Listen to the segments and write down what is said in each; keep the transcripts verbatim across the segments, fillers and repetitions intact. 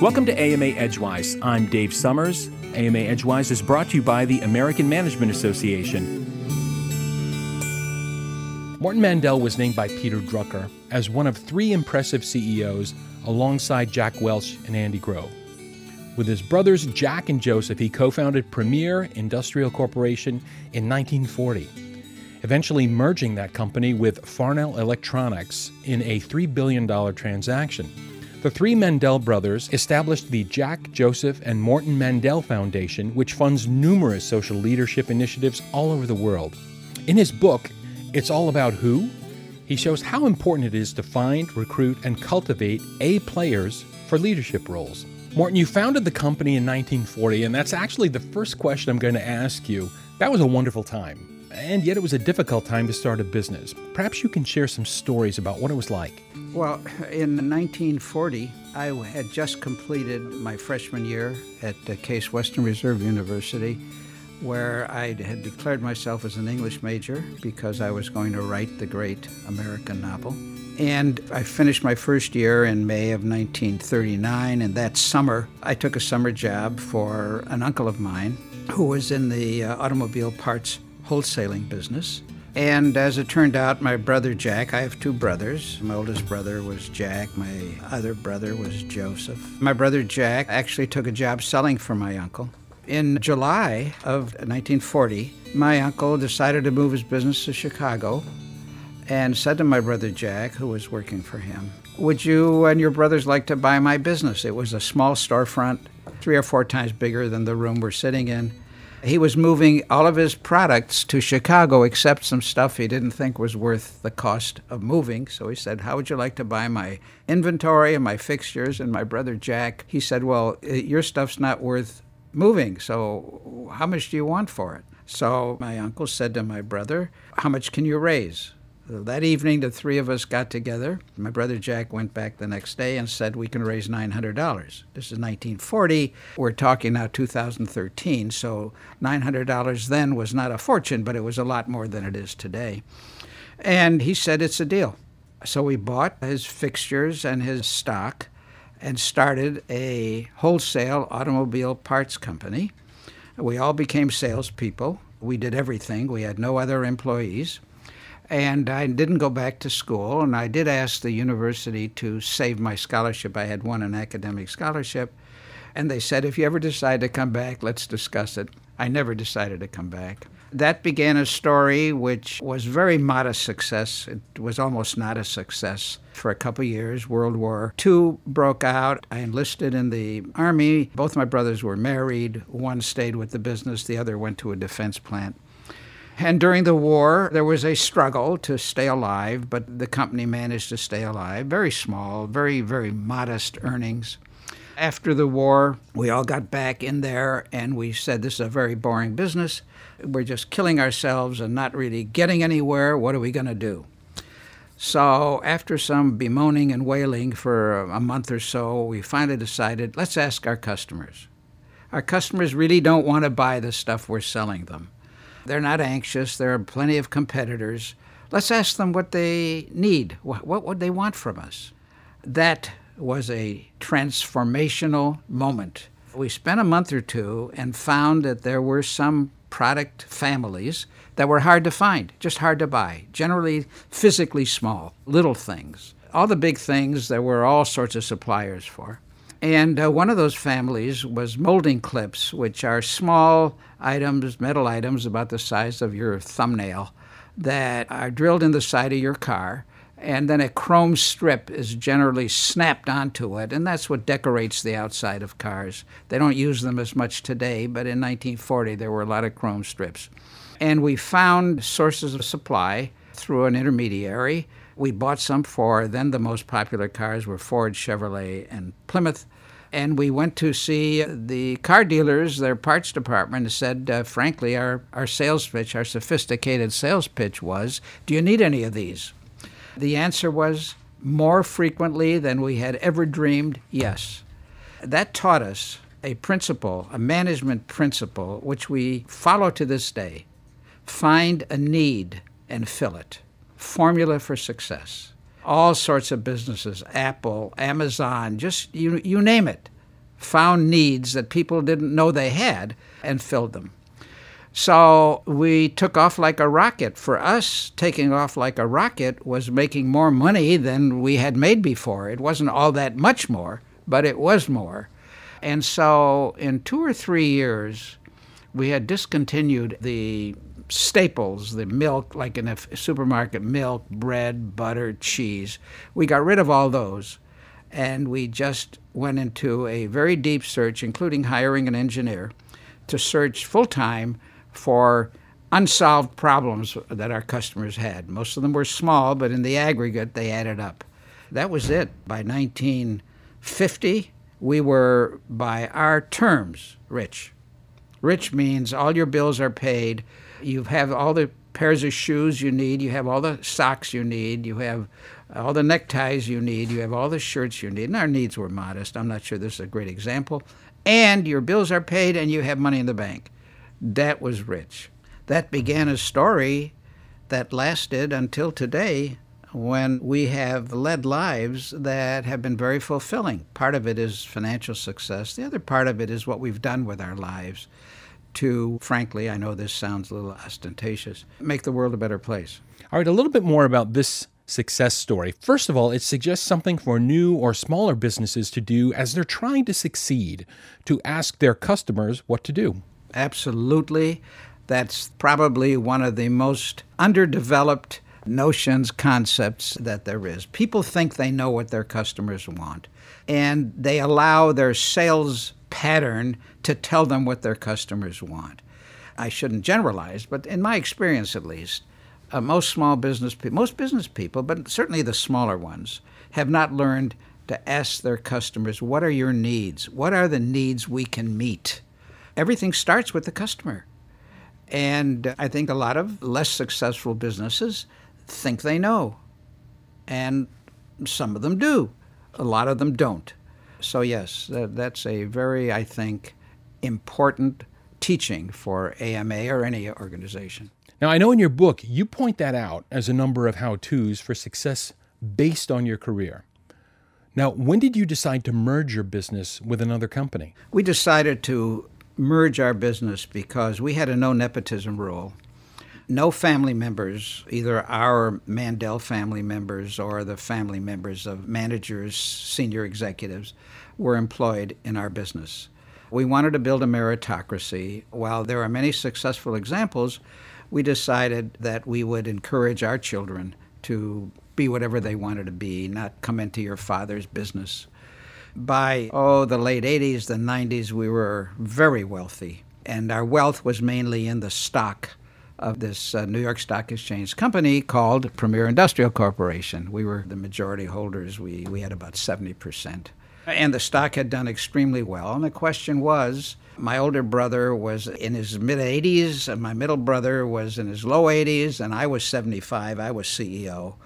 Welcome to A M A Edgewise. I'm Dave Summers. A M A Edgewise is brought to you by the American Management Association. Morton Mandel was named by Peter Drucker as one of three impressive C E Os alongside Jack Welch and Andy Grove. With his brothers Jack and Joseph, he co-founded Premier Industrial Corporation in nineteen forty, eventually merging that company with Farnell Electronics in a three billion dollars transaction. The three Mandel brothers established the Jack, Joseph, and Morton Mandel Foundation, which funds numerous social leadership initiatives all over the world. In his book, It's All About Who, he shows how important it is to find, recruit, and cultivate A players for leadership roles. Morton, you founded the company in nineteen forty, and that's actually the first question I'm going to ask you. That was a wonderful time, and yet it was a difficult time to start a business. Perhaps you can share some stories about what it was like. Well, in nineteen forty, I had just completed my freshman year at Case Western Reserve University, where I had declared myself as an English major because I was going to write the great American novel. And I finished my first year in May of nineteen thirty-nine, and that summer I took a summer job for an uncle of mine who was in the uh, automobile parts wholesaling business. And as it turned out, my brother Jack, I have two brothers. My oldest brother was Jack, my other brother was Joseph. My brother Jack actually took a job selling for my uncle. In July of nineteen forty, my uncle decided to move his business to Chicago and said to my brother Jack, who was working for him, "Would you and your brothers like to buy my business?" It was a small storefront, three or four times bigger than the room we're sitting in. He was moving all of his products to Chicago except some stuff he didn't think was worth the cost of moving. So he said, "How would you like to buy my inventory and my fixtures?" And my brother Jack, he said, "Well, your stuff's not worth moving, so how much do you want for it?" So my uncle said to my brother, "How much can you raise?" So that evening, the three of us got together. My brother Jack went back the next day and said, "We can raise nine hundred dollars. This is nineteen forty. We're talking now two thousand thirteen, so nine hundred dollars then was not a fortune, but it was a lot more than it is today. And he said, "It's a deal." So we bought his fixtures and his stock and started a wholesale automobile parts company. We all became salespeople. We did everything. We had no other employees. And I didn't go back to school, and I did ask the university to save my scholarship. I had won an academic scholarship, and they said, "If you ever decide to come back, let's discuss it." I never decided to come back. That began a story which was very modest success. It was almost not a success for a couple years. World War Two broke out. I enlisted in the Army. Both my brothers were married. One stayed with the business. The other went to a defense plant. And during the war, there was a struggle to stay alive, but the company managed to stay alive. Very small, very, very modest earnings. After the war, we all got back in there, and we said, "This is a very boring business. We're just killing ourselves and not really getting anywhere. What are we going to do?" So after some bemoaning and wailing for a month or so, we finally decided, let's ask our customers. Our customers really don't want to buy the stuff we're selling them. They're not anxious. There are plenty of competitors. Let's ask them what they need. What, what would they want from us? That was a transformational moment. We spent a month or two and found that there were some product families that were hard to find, just hard to buy, generally physically small, little things. All the big things, there were all sorts of suppliers for. And uh, one of those families was molding clips, which are small items, metal items about the size of your thumbnail that are drilled in the side of your car, and then a chrome strip is generally snapped onto it, and that's what decorates the outside of cars. They don't use them as much today, but in nineteen forty there were a lot of chrome strips. And we found sources of supply through an intermediary. We bought some for, then the most popular cars were Ford, Chevrolet, and Plymouth. And we went to see the car dealers, their parts department, and said, uh, frankly, our, our sales pitch, our sophisticated sales pitch was, "Do you need any of these?" The answer was, more frequently than we had ever dreamed, yes. That taught us a principle, a management principle, which we follow to this day. Find a need and fill it. Formula for success. All sorts of businesses, Apple, Amazon, just you you name it. found needs that people didn't know they had and filled them. So we took off like a rocket. For us, taking off like a rocket was making more money than we had made before. It wasn't all that much more, but it was more. And so in two or three years, we had discontinued the staples, the milk, like in a supermarket, milk, bread, butter, cheese. We got rid of all those, and we just went into a very deep search, including hiring an engineer, to search full-time for unsolved problems that our customers had. Most of them were small, but in the aggregate, they added up. That was it. By nineteen fifty, we were, by our terms, rich. Rich means all your bills are paid. You have all the pairs of shoes you need. You have all the socks you need. You have all the neckties you need. You have all the shirts you need. And our needs were modest. I'm not sure this is a great example. And your bills are paid and you have money in the bank. That was rich. That began a story that lasted until today, when we have led lives that have been very fulfilling. Part of it is financial success. The other part of it is what we've done with our lives to, frankly, I know this sounds a little ostentatious, make the world a better place. All right, a little bit more about this success story. First of all, it suggests something for new or smaller businesses to do as they're trying to succeed, to ask their customers what to do. Absolutely. That's probably one of the most underdeveloped notions, concepts that there is. People think they know what their customers want, and they allow their sales pattern to tell them what their customers want. I shouldn't generalize, but in my experience at least, uh, most small business people, most business people, but certainly the smaller ones, have not learned to ask their customers, what are your needs? What are the needs we can meet? Everything starts with the customer. And I think a lot of less successful businesses think they know. And some of them do. A lot of them don't. So yes, that, that's a very, I think, important teaching for A M A or any organization. Now, I know in your book, you point that out as a number of how-tos for success based on your career. Now, when did you decide to merge your business with another company? We decided to merge our business because we had a no nepotism rule. No family members, either our Mandel family members or the family members of managers, senior executives, were employed in our business. We wanted to build a meritocracy. While there are many successful examples, we decided that we would encourage our children to be whatever they wanted to be, not come into your father's business. By, oh, the late eighties, the nineties, we were very wealthy, and our wealth was mainly in the stock of this uh, New York Stock Exchange company called Premier Industrial Corporation. We were the majority holders. We, we had about seventy percent. And the stock had done extremely well, and the question was, my older brother was in his mid-eighties, and my middle brother was in his low eighties, and I was seventy-five. I was C E O.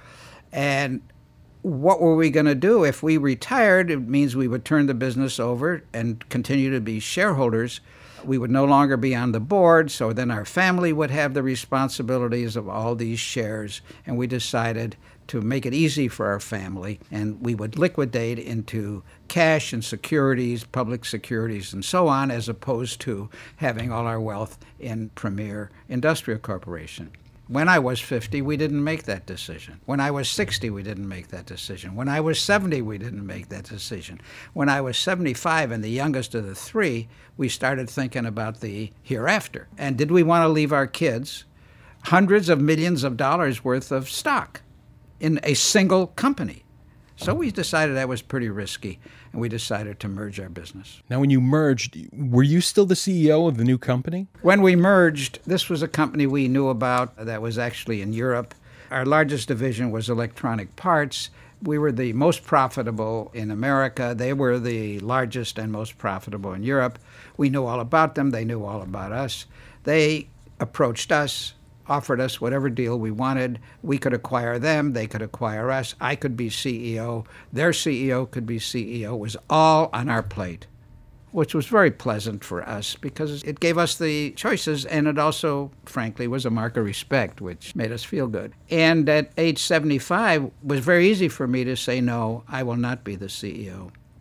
And what were we going to do? If we retired, it means we would turn the business over and continue to be shareholders. We would no longer be on the board, so then our family would have the responsibilities of all these shares, and we decided to make it easy for our family, and we would liquidate into cash and securities, public securities, and so on, as opposed to having all our wealth in Premier Industrial Corporation. When I was fifty, we didn't make that decision. When I was sixty, we didn't make that decision. When I was seventy, we didn't make that decision. When I was seventy-five and the youngest of the three, we started thinking about the hereafter. And did we want to leave our kids hundreds of millions of dollars worth of stock in a single company? So we decided that was pretty risky, and we decided to merge our business. Now, when you merged, were you still the C E O of the new company? When we merged, this was a company we knew about that was actually in Europe. Our largest division was electronic parts. We were the most profitable in America. They were the largest and most profitable in Europe. We knew all about them. They knew all about us. They approached us, offered us whatever deal we wanted. We could acquire them. They could acquire us. I could be C E O. Their C E O could be C E O. It was all on our plate, which was very pleasant for us because it gave us the choices, and it also, frankly, was a mark of respect, which made us feel good. And at age seventy-five, it was very easy for me to say, no, I will not be the C E O.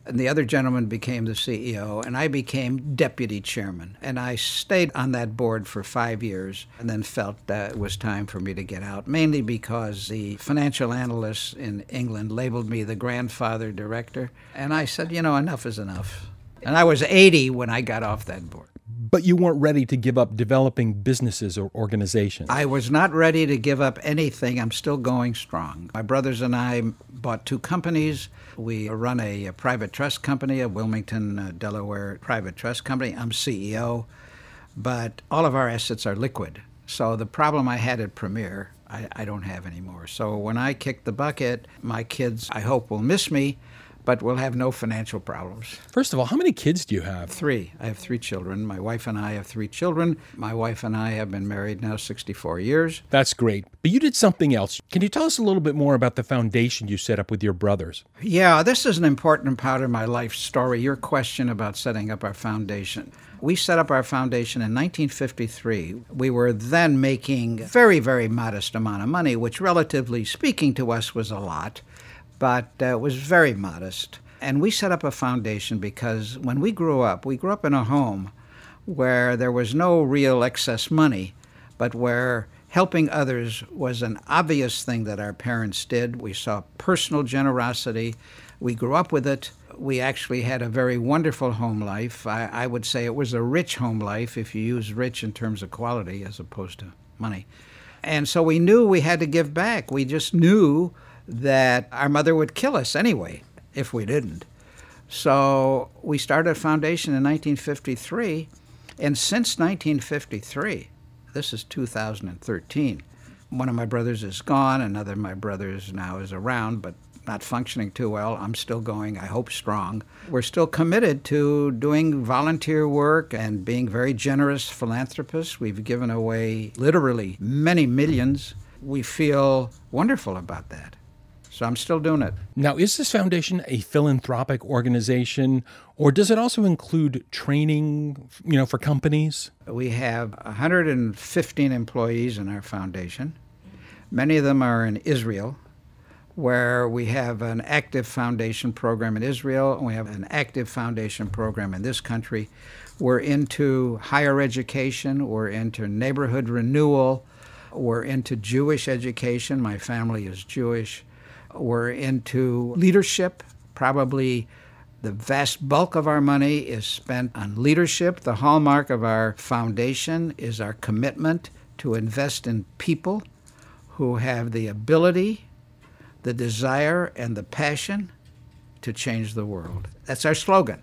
and the other gentleman became the C E O, and I became deputy chairman. And I stayed on that board for five years and then felt that it was time for me to get out, mainly because the financial analysts in England labeled me the grandfather director. And I said, you know, enough is enough. And I was eighty when I got off that board. But you weren't ready to give up developing businesses or organizations. I was not ready to give up anything. I'm still going strong. My brothers and I bought two companies. We run a, a private trust company, a Wilmington, uh, Delaware private trust company. I'm C E O, but all of our assets are liquid. So the problem I had at Premier, I, I don't have anymore. So when I kick the bucket, my kids, I hope, will miss me, but we'll have no financial problems. First of all, how many kids do you have? Three. I have three children. My wife and I have three children. My wife and I have been married now sixty-four years. That's great. But you did something else. Can you tell us a little bit more about the foundation you set up with your brothers? Yeah, this is an important part of my life story, your question about setting up our foundation. We set up our foundation in nineteen fifty-three. We were then making a very, very modest amount of money, which relatively speaking to us was a lot, but uh, it was very modest. And we set up a foundation because when we grew up, we grew up in a home where there was no real excess money, but where helping others was an obvious thing that our parents did. We saw personal generosity. We grew up with it. We actually had a very wonderful home life. I, I would say it was a rich home life if you use rich in terms of quality as opposed to money. And so we knew we had to give back. We just knew that our mother would kill us anyway if we didn't. So we started a foundation in nineteen fifty-three, and since nineteen fifty-three, this is two thousand thirteen, one of my brothers is gone, another of my brothers now is around, but not functioning too well. I'm still going, I hope, strong. We're still committed to doing volunteer work and being very generous philanthropists. We've given away literally many millions. We feel wonderful about that. So I'm still doing it. Now, is this foundation a philanthropic organization, or does it also include training, you know, for companies? We have one hundred fifteen employees in our foundation. Many of them are in Israel, where we have an active foundation program in Israel, and we have an active foundation program in this country. We're into higher education. We're into neighborhood renewal. We're into Jewish education. My family is Jewish. We're into leadership. Probably the vast bulk of our money is spent on leadership. The hallmark of our foundation is our commitment to invest in people who have the ability, the desire, and the passion to change the world. That's our slogan.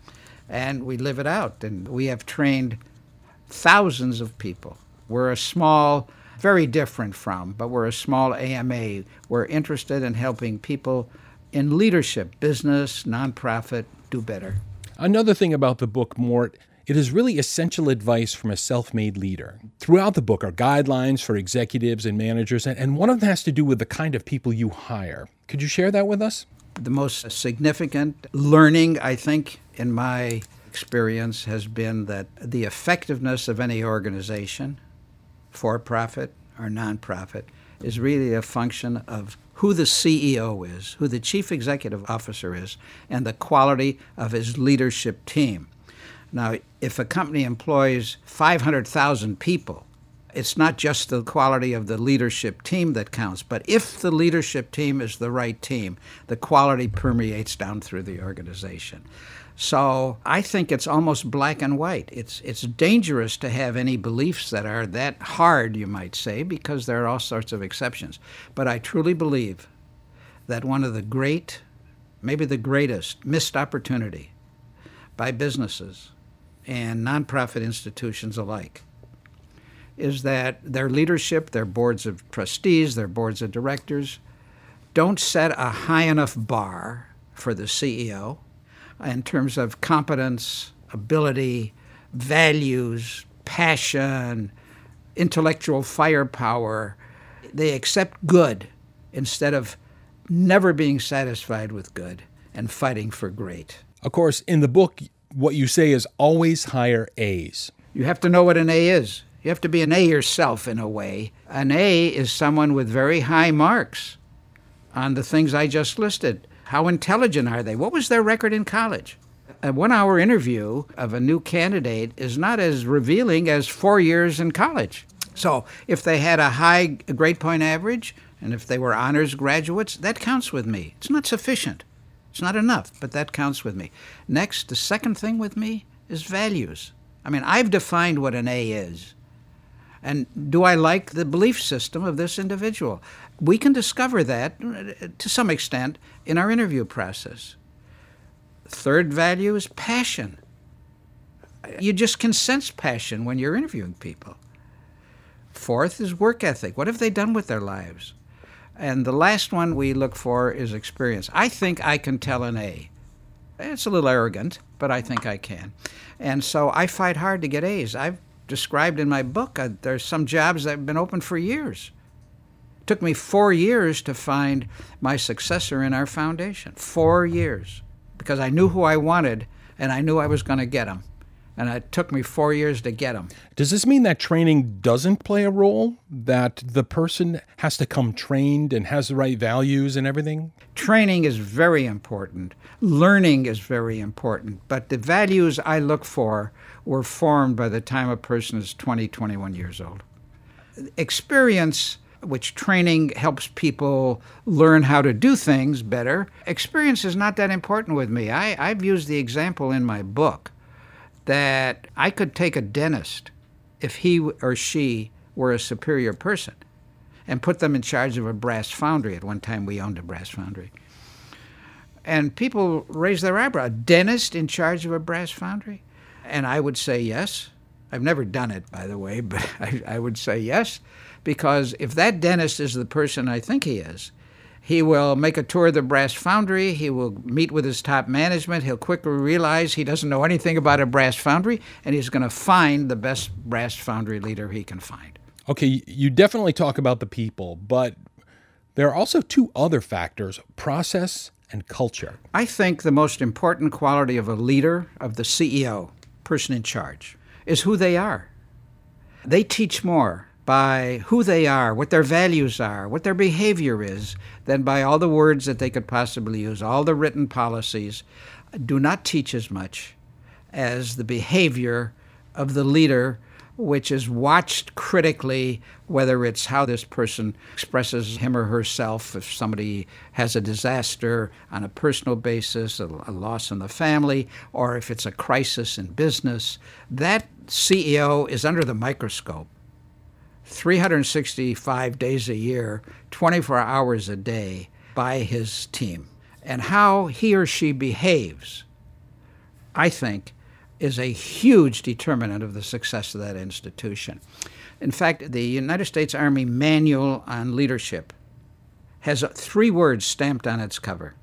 And we live it out. And we have trained thousands of people. We're a small, very different from, but we're a small A M A. We're interested in helping people in leadership, business, nonprofit, do better. Another thing about the book, Mort, it is really essential advice from a self-made leader. Throughout the book are guidelines for executives and managers, and one of them has to do with the kind of people you hire. Could you share that with us? The most significant learning, I think, in my experience has been that the effectiveness of any organization, for-profit or nonprofit, is really a function of who the C E O is, who the chief executive officer is, and the quality of his leadership team. Now, if a company employs five hundred thousand people, it's not just the quality of the leadership team that counts, but if the leadership team is the right team, the quality permeates down through the organization. So I think it's almost black and white. It's it's dangerous to have any beliefs that are that hard, you might say, because there are all sorts of exceptions. But I truly believe that one of the great, maybe the greatest, missed opportunity by businesses and nonprofit institutions alike is that their leadership, their boards of trustees, their boards of directors, don't set a high enough bar for the C E O in terms of competence, ability, values, passion, intellectual firepower. They accept good instead of never being satisfied with good and fighting for great. Of course, in the book, what you say is always hire A's. You have to know what an A is. You have to be an A yourself in a way. An A is someone with very high marks on the things I just listed. How intelligent are they? What was their record in college? A one-hour interview of a new candidate is not as revealing as four years in college. So if they had a high grade point average, and if they were honors graduates, that counts with me. It's not sufficient. It's not enough, but that counts with me. Next, the second thing with me is values. I mean, I've defined what an A is. And do I like the belief system of this individual? We can discover that, to some extent, in our interview process. Third value is passion. You just can sense passion when you're interviewing people. Fourth is work ethic. What have they done with their lives? And the last one we look for is experience. I think I can tell an A. It's a little arrogant, but I think I can. And so I fight hard to get A's. I've described in my book, uh, there's some jobs that have been open for years. It took me four years to find my successor in our foundation. Four years. Because I knew who I wanted, and I knew I was going to get him. And it took me four years to get him. Does this mean that training doesn't play a role? That the person has to come trained and has the right values and everything? Training is very important. Learning is very important. But the values I look for were formed by the time a person is twenty, twenty-one years old. Experience, which training helps people learn how to do things better, experience is not that important with me. I, I've used the example in my book that I could take a dentist, if he or she were a superior person, and put them in charge of a brass foundry. At one time we owned a brass foundry. And people raise their eyebrow. A dentist in charge of a brass foundry? And I would say yes. I've never done it, by the way, but I, I would say yes, because if that dentist is the person I think he is, he will make a tour of the brass foundry, he will meet with his top management, he'll quickly realize he doesn't know anything about a brass foundry, and he's going to find the best brass foundry leader he can find. Okay, you definitely talk about the people, but there are also two other factors, process and culture. I think the most important quality of a leader, of the C E O, person in charge, is who they are. They teach more by who they are, what their values are, what their behavior is, than by all the words that they could possibly use. All the written policies do not teach as much as the behavior of the leader, which is watched critically, whether it's how this person expresses him or herself, if somebody has a disaster on a personal basis, a, a loss in the family, or if it's a crisis in business. That C E O is under the microscope. three hundred sixty-five days a year, twenty-four hours a day by his team. And how he or she behaves, I think, is a huge determinant of the success of that institution. In fact, the United States Army Manual on Leadership has three words stamped on its cover.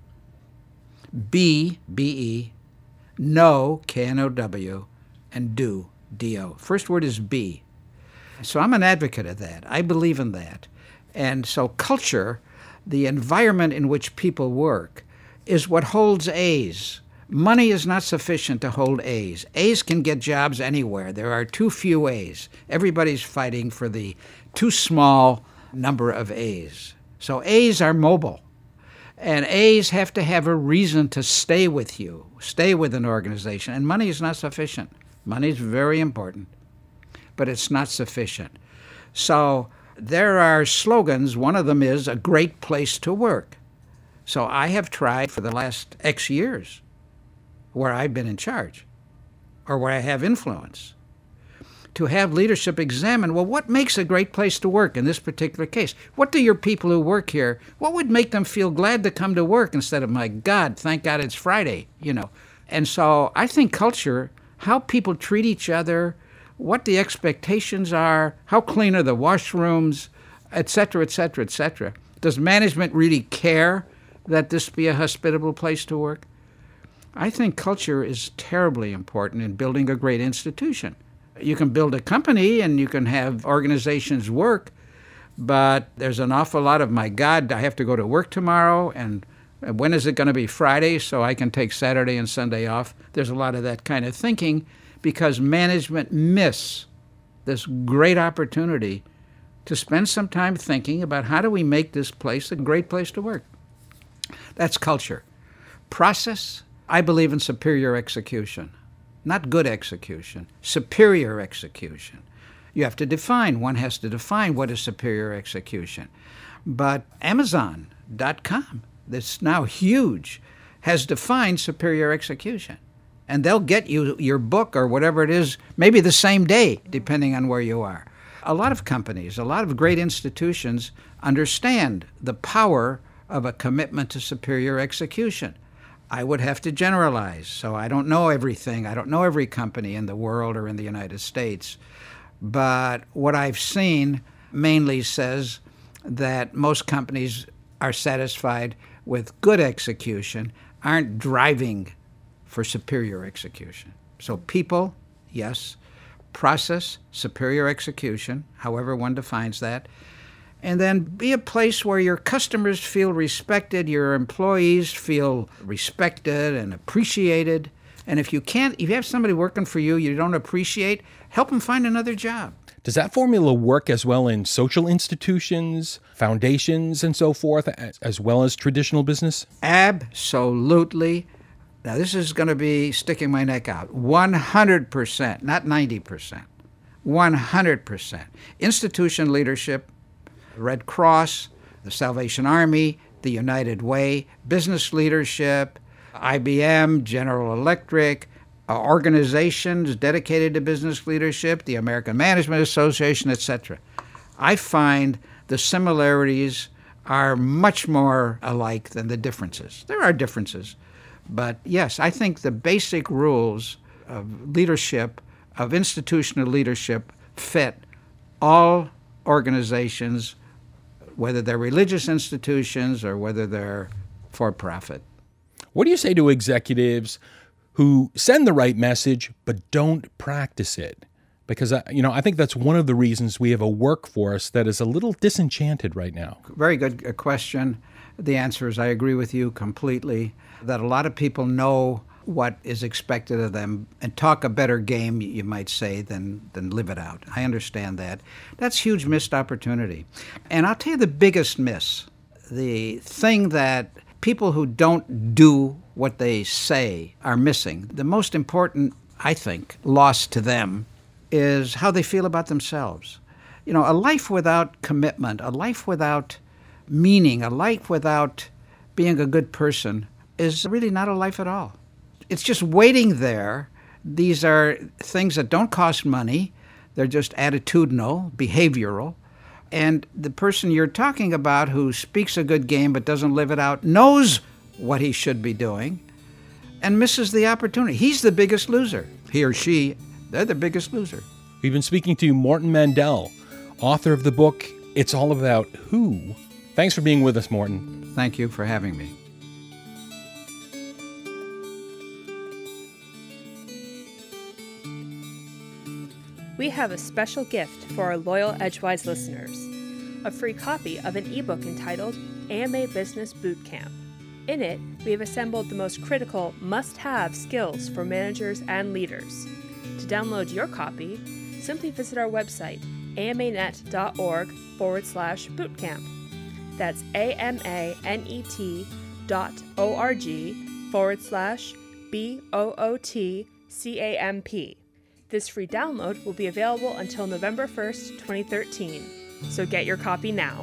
Be, B E, know, K N O W, and do, D O. First word is be. So I'm an advocate of that. I believe in that. And so culture, the environment in which people work, is what holds A's. Money is not sufficient to hold A's. A's can get jobs anywhere. There are too few A's. Everybody's fighting for the too small number of A's. So A's are mobile. And A's have to have a reason to stay with you, stay with an organization. And money is not sufficient. Money is very important, but it's not sufficient. So there are slogans. One of them is a great place to work. So I have tried for the last X years, where I've been in charge or where I have influence, to have leadership examine, well, what makes a great place to work in this particular case? What do your people who work here, what would make them feel glad to come to work instead of, my God, thank God it's Friday, you know? And so I think culture, how people treat each other, what the expectations are, how clean are the washrooms, et cetera, et cetera, et cetera. Does management really care that this be a hospitable place to work? I think culture is terribly important in building a great institution. You can build a company and you can have organizations work, but there's an awful lot of, my God, I have to go to work tomorrow, and when is it going to be Friday so I can take Saturday and Sunday off? There's a lot of that kind of thinking because management miss this great opportunity to spend some time thinking about how do we make this place a great place to work. That's culture. process. I believe in superior execution, not good execution, superior execution. You have to define, one has to define what is superior execution. But Amazon dot com, that's now huge, has defined superior execution. And they'll get you your book or whatever it is, maybe the same day, depending on where you are. A lot of companies, a lot of great institutions understand the power of a commitment to superior execution. I would have to generalize, so I don't know everything. I don't know every company in the world or in the United States. But what I've seen mainly says that most companies are satisfied with good execution, aren't driving for superior execution. So people, yes. Process, superior execution, however one defines that. And then be a place where your customers feel respected, your employees feel respected and appreciated. And if you can't, if you have somebody working for you you don't appreciate, help them find another job. Does that formula work as well in social institutions, foundations, and so forth, as well as traditional business? Absolutely. Now, this is going to be sticking my neck out. one hundred percent, not ninety percent. one hundred percent. Institution leadership, Red Cross, the Salvation Army, the United Way, business leadership, I B M, General Electric, uh, organizations dedicated to business leadership, the American Management Association, et cetera. I find the similarities are much more alike than the differences. There are differences. But yes, I think the basic rules of leadership, of institutional leadership, fit all organizations, whether they're religious institutions or whether they're for-profit. What do you say to executives who send the right message but don't practice it? Because, you know, I think that's one of the reasons we have a workforce that is a little disenchanted right now. Very good question. The answer is I agree with you completely, that a lot of people know what is expected of them and talk a better game, you might say, than, than live it out. I understand that. That's huge missed opportunity. And I'll tell you the biggest miss, the thing that people who don't do what they say are missing. The most important, I think, loss to them is how they feel about themselves. You know, a life without commitment, a life without meaning, a life without being a good person is really not a life at all. It's just waiting there. These are things that don't cost money. They're just attitudinal, behavioral. And the person you're talking about who speaks a good game but doesn't live it out knows what he should be doing and misses the opportunity. He's the biggest loser. He or she, they're the biggest loser. We've been speaking to Morton Mandel, author of the book, It's All About Who. Thanks for being with us, Morton. Thank you for having me. We have a special gift for our loyal Edgewise listeners, a free copy of an ebook entitled A M A Business Boot Camp. In it, we have assembled the most critical must-have skills for managers and leaders. To download your copy, simply visit our website, amanet.org forward slash bootcamp. That's A-M-A-N-E-T dot O-R-G forward slash B-O-O-T-C-A-M-P. This free download will be available until November first, twenty thirteen, so get your copy now.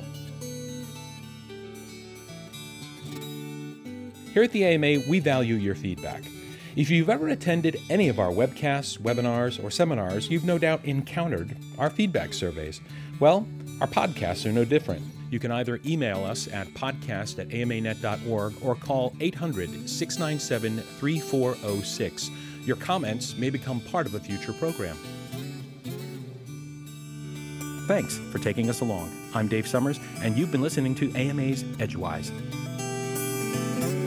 Here at the A M A, we value your feedback. If you've ever attended any of our webcasts, webinars, or seminars, you've no doubt encountered our feedback surveys. Well, our podcasts are no different. You can either email us at podcast at amanet dot org or call eight hundred, six nine seven, three four zero six. Your comments may become part of a future program. Thanks for taking us along. I'm Dave Summers, and you've been listening to A M A's Edgewise.